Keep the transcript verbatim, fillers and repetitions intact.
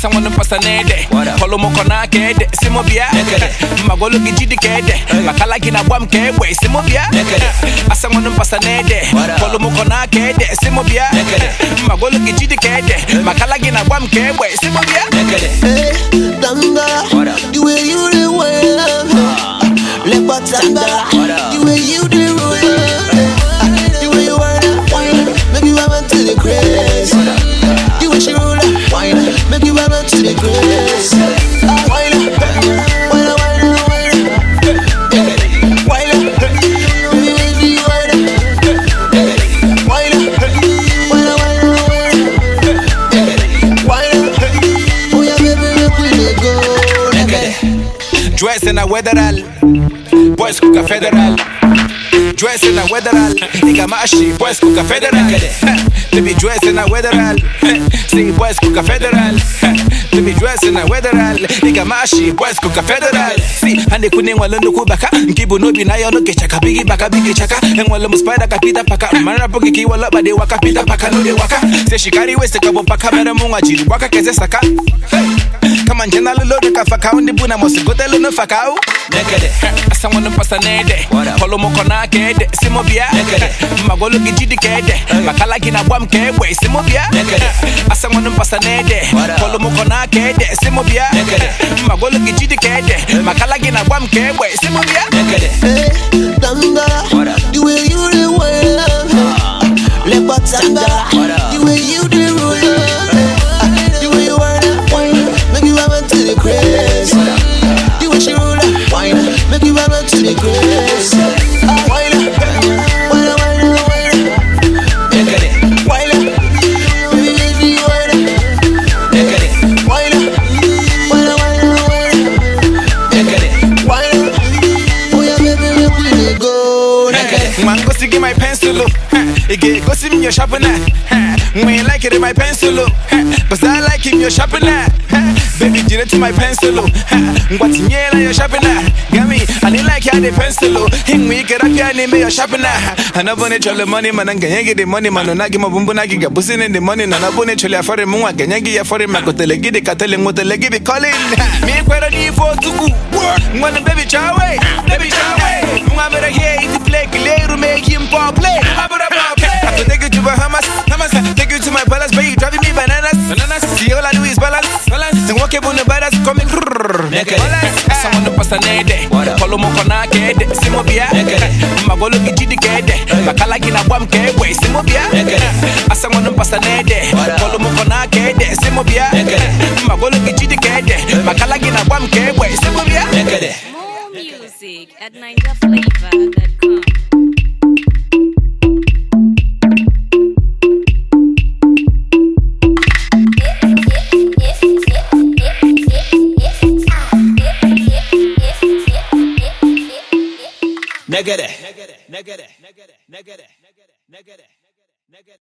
Someone pasta nede. Follow mo kona kede. Simo bia. Magolo gijidi kede. Makala gina bwam kewe. Simo bia. Someone pasta nede. Follow mo kona kede. Simo bia. Magolo gijidi kede. Makala gina bwam kewe. Simo bia. Hey, Tanga, the way you do it, Lepa Tanga, the way you do it, the way you wanna wine, make you run to the grace. The way she roll up, wine, make you run to the grace. Wine, wine, wine, wine, wine, baby, baby, wine, wine, wine, wine, wine. Dress in a weatheral, boys cook a federal. Dress in a weatheral, nigga mashi, boys cook a federal. Baby dress in a weatheral, see boys cook a federal. Baby dress in a weatheral, nigga mashi, boys cook a federal. See, and they couldn't well look kubaka, Kibu no be na yo no chaka, biggie baka, biggie chaka, and while I'm spider capita paka, Marabuki walla but they waka pita paka no de waka. Say she carry waist a couple paka, Meramunga, waka kesaka. Come on, General Lodoka Fakao, the Buna must go tell no Fakao. Naked, someone pasta nede, follow Mokona kede, Simobia, Magolo gijidi kede, Makala gina bwam kewe, Simobia, someone pasta nede, follow Mokona kede, Simobia, Magolo gijidi kede, Makala gina bwam kewe, Simobia. Hey, Tanga, the way you do it, Lepa Tanga, the way you do it, the way you wanna wine, make you run to the grace. The way she roll up, wine, make you run to the grace. Wine, wine, wine, wine, wine, baby, baby, wine, wine, wine, wine, wine, oh yeah, baby, make we go. Man, go see my pencil, it go see me your shopping at. When you like it in my pencil, cause I like him your shopping at. Baby, did it to my pencil, what's in yellow your shopping at? Gammy, I didn't like how they pencil, him we get up your name your shopping at. And I want to the money, man, and can get the money, man, and I give my bumbunaki, get bussing in the money, and I want to tell you for the moon, can you get for him, I could tell you, get the catalan, what the leg be calling. Me, quite a deep for to go. When the baby chow away, baby chow away, I'm better here, if you play, to make him pop play. I could take you to Bahamas, take you to my palace, but you driving me bananas. Bananas. See, all I do is balance, balance. And walk up on the badass coming. Someone to pasta nede, follow Mokona kede, Simobia, Magolo gijidi kede, Makala gina bwam kewe, Simobia, someone to pasta nede, follow Mokona kede, Simobia, Magolo gijidi kede, Makala gina bwam kewe, Simobia. More music at ninja flavor dot com. Negative, negative, negative, negative, negative, negative, negative.